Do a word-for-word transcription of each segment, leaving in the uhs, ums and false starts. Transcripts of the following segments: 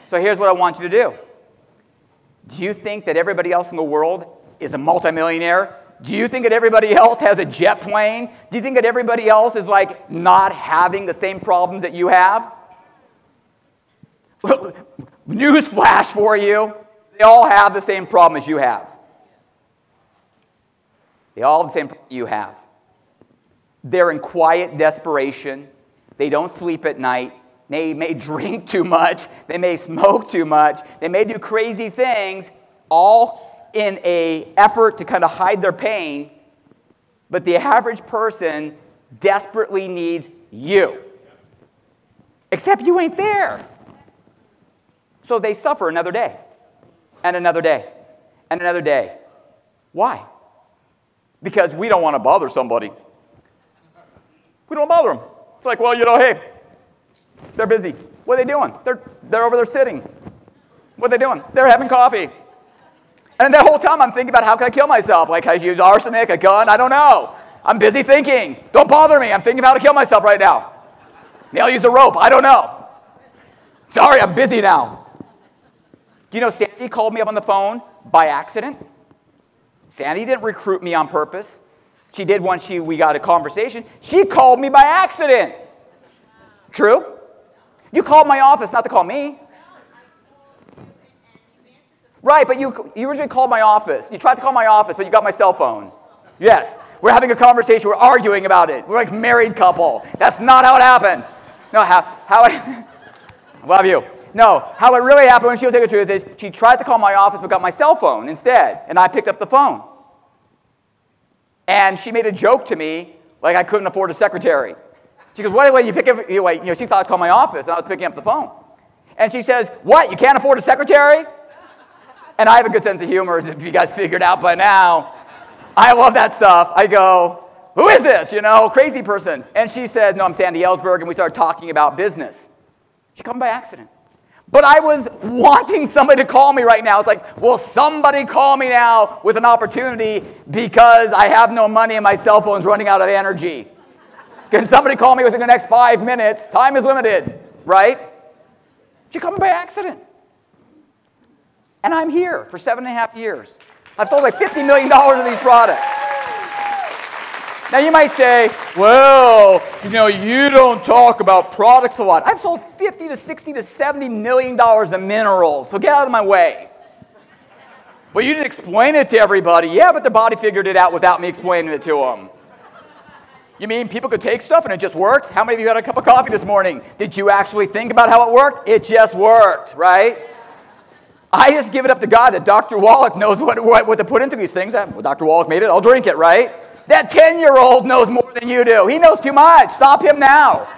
So here's what I want you to do. Do you think that everybody else in the world is a multimillionaire? Do you think that everybody else has a jet plane? Do you think that everybody else is like not having the same problems that you have? Newsflash for you. They all have the same problem as you have. They all have the same problem you have. They're in quiet desperation. They don't sleep at night. They may drink too much. They may smoke too much. They may do crazy things, all in an effort to kind of hide their pain. But the average person desperately needs you. Except you ain't there. So they suffer another day, and another day, and another day. Why? Because we don't want to bother somebody. We don't bother them. It's like, well, you know, hey, they're busy. What are they doing? They're, they're over there sitting. What are they doing? They're having coffee. And that whole time I'm thinking about how can I kill myself? Like, I use arsenic, a gun? I don't know. I'm busy thinking. Don't bother me. I'm thinking of how to kill myself right now. Maybe I'll use a rope. I don't know. Sorry, I'm busy now. Do you know Sandy called me up on the phone by accident? Sandy didn't recruit me on purpose. She did once she, we got a conversation. She called me by accident. True? You called my office not to call me. Right, but you, you originally called my office. You tried to call my office, but you got my cell phone. Yes, we're having a conversation. We're arguing about it. We're like a married couple. That's not how it happened. No, how, how it, I love you. No, how it really happened when she was telling the truth is she tried to call my office but got my cell phone instead, and I picked up the phone. And she made a joke to me like I couldn't afford a secretary. She goes, "Wait, wait, you pick up?" You wait, you know, she thought I was calling my office, and I was picking up the phone. And she says, "What? You can't afford a secretary?" And I have a good sense of humor, as if you guys figured out by now. I love that stuff. I go, "Who is this? You know, crazy person?" And she says, "No, I'm Sandy Ellsberg," and we started talking about business. She called me by accident. But I was wanting somebody to call me right now. It's like, will somebody call me now with an opportunity because I have no money and my cell phone's running out of energy? Can somebody call me within the next five minutes? Time is limited, right? She called me by accident. And I'm here for seven and a half years. I've sold like fifty million dollars of these products. Now you might say, well, you know, you don't talk about products a lot. I've sold fifty to sixty to seventy million dollars of minerals, so get out of my way. Well, you didn't explain it to everybody. Yeah, but the body figured it out without me explaining it to them. You mean people could take stuff and it just works? How many of you had a cup of coffee this morning? Did you actually think about how it worked? It just worked, right? I just give it up to God that Doctor Wallach knows what, what, what to put into these things. Well, Doctor Wallach made it, I'll drink it, right? That ten-year-old knows more than you do. He knows too much. Stop him now.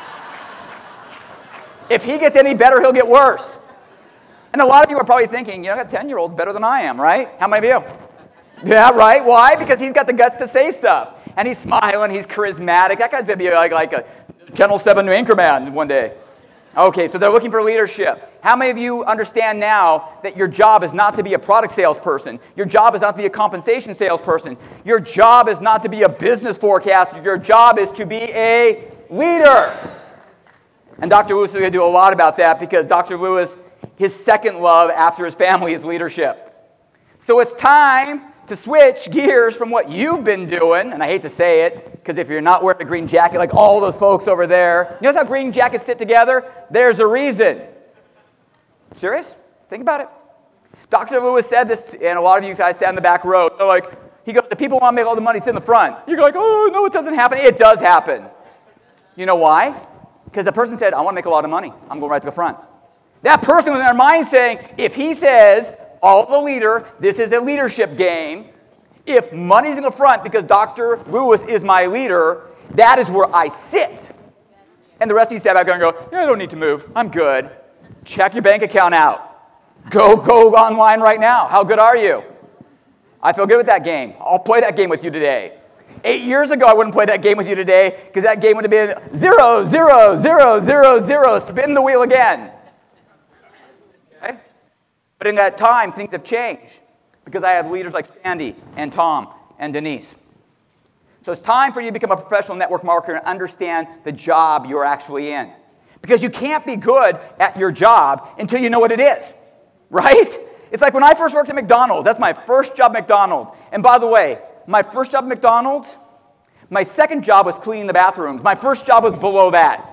If he gets any better, he'll get worse. And a lot of you are probably thinking, you know, that ten-year-old's better than I am, right? How many of you? Yeah, right. Why? Because he's got the guts to say stuff. And he's smiling. He's charismatic. That guy's going to be like, like a Channel seven Anchorman one day. Okay, so they're looking for leadership. How many of you understand now that your job is not to be a product salesperson? Your job is not to be a compensation salesperson. Your job is not to be a business forecaster. Your job is to be a leader. And Doctor Lewis is going to do a lot about that because Doctor Lewis, his second love after his family is leadership. So it's time to switch gears from what you've been doing, and I hate to say it, because if you're not wearing a green jacket like all those folks over there, you know how green jackets sit together? There's a reason. Serious? Think about it. Doctor Lewis said this, and a lot of you guys sat in the back row. They're like, he goes, the people want to make all the money, sit in the front. You're like, oh, no, it doesn't happen. It does happen. You know why? Because the person said, I want to make a lot of money. I'm going right to the front. That person was in their mind saying, if he says, all the leader, this is a leadership game. If money's in the front because Doctor Lewis is my leader, that is where I sit. And the rest of you stand back there and go, yeah, I don't need to move. I'm good. Check your bank account out. Go, go online right now. How good are you? I feel good with that game. I'll play that game with you today. Eight years ago, I wouldn't play that game with you today because that game would have been zero, zero, zero, zero, zero. Spin the wheel again. Okay? But in that time, things have changed because I have leaders like Sandy and Tom and Denise. So it's time for you to become a professional network marketer and understand the job you're actually in. Because you can't be good at your job until you know what it is, right? It's like when I first worked at McDonald's. That's my first job at McDonald's. And by the way, my first job at McDonald's, my second job was cleaning the bathrooms. My first job was below that.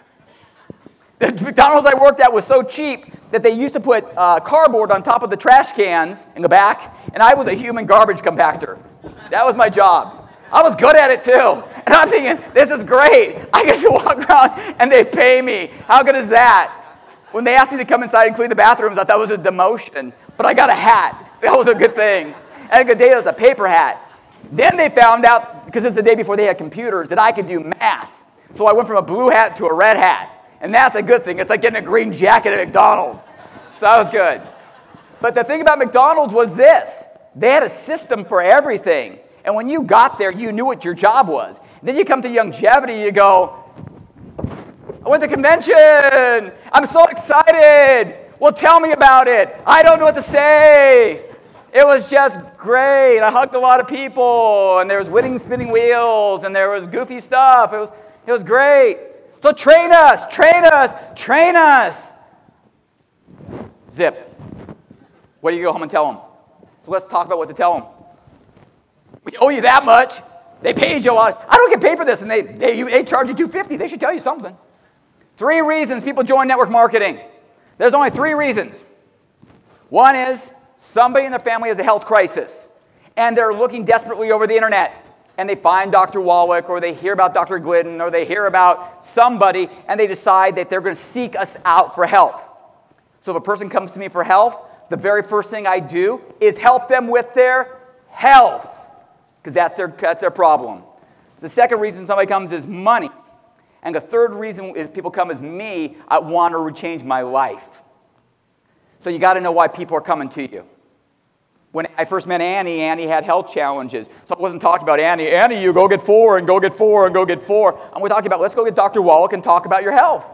The McDonald's I worked at was so cheap that they used to put uh, cardboard on top of the trash cans in the back, and I was a human garbage compactor. That was my job. I was good at it too. And I'm thinking, this is great. I get to walk around and they pay me. How good is that? When they asked me to come inside and clean the bathrooms, I thought it was a demotion. But I got a hat. So that was a good thing. And a good day, it was a paper hat. Then they found out, because it's the day before they had computers, that I could do math. So I went from a blue hat to a red hat. And that's a good thing. It's like getting a green jacket at McDonald's. So that was good. But the thing about McDonald's was this. They had a system for everything. And when you got there, you knew what your job was. Then you come to Longevity, you go, I went to convention. I'm so excited. Well, tell me about it. I don't know what to say. It was just great. I hugged a lot of people, and there was winning spinning wheels, and there was goofy stuff. It was, it was great. So train us, train us, train us. Zip. What do you go home and tell them? So let's talk about what to tell them. We owe you that much. They paid you a lot. I don't get paid for this, and they, they, they charge you two hundred fifty dollars. They should tell you something. Three reasons people join network marketing. There's only three reasons. One is somebody in their family has a health crisis, and they're looking desperately over the internet. And they find Doctor Wallach, or they hear about Doctor Glidden, or they hear about somebody, and they decide that they're going to seek us out for health. So if a person comes to me for health, the very first thing I do is help them with their health, because that's their, that's their problem. The second reason somebody comes is money. And the third reason is people come is me. I want to change my life. So you got to know why people are coming to you. When I first met Annie, Annie had health challenges. So I wasn't talking about Annie. Annie, you go get four and go get four and go get four. I'm going to talk about, let's go get Doctor Wallach and talk about your health.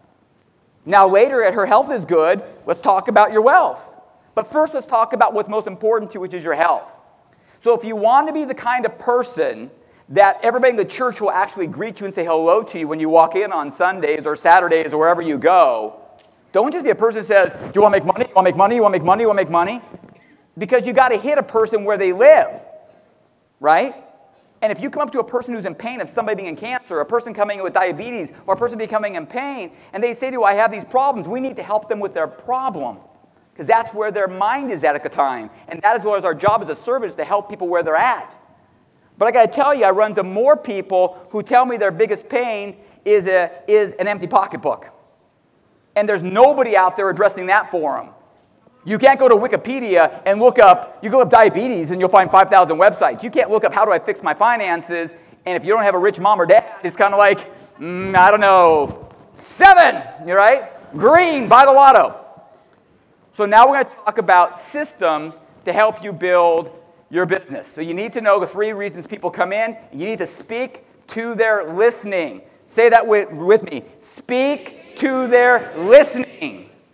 Now later, her health is good. Let's talk about your wealth. But first, let's talk about what's most important to you, which is your health. So if you want to be the kind of person that everybody in the church will actually greet you and say hello to you when you walk in on Sundays or Saturdays or wherever you go, don't just be a person who says, do you want to make money? You want to make money? You want to make money? You want to make money? Because you got to hit a person where they live, right? And if you come up to a person who's in pain of somebody being in cancer, or a person coming in with diabetes, or a person becoming in pain, and they say to you, I have these problems, we need to help them with their problem. Because that's where their mind is at at the time. And that is what is our job as a servant, is to help people where they're at. But I got to tell you, I run into more people who tell me their biggest pain is, a, is an empty pocketbook. And there's nobody out there addressing that for them. You can't go to Wikipedia and look up, you go up diabetes and you'll find five thousand websites. You can't look up how do I fix my finances, and if you don't have a rich mom or dad, it's kind of like, mm, I don't know, seven, you're right? Green, buy the lotto. So now we're going to talk about systems to help you build your business. So you need to know the three reasons people come in, and you need to speak to their listening. Say that with, with me. Speak to their listening.